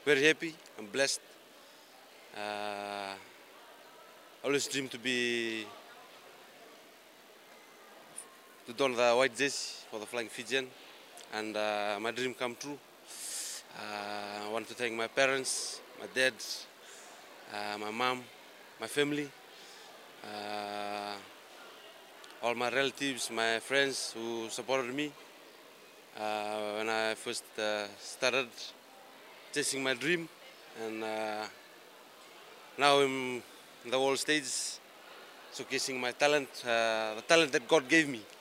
very happy. I'm blessed. Uh, always dream to don the white jersey for the Flying Fijian, and my dream come true. I want to thank my parents, my dad, my mom, my family, uh, all my relatives, my friends who supported me when I first started chasing my dream, and now I'm in the world stage, showcasing my talent, the talent that God gave me.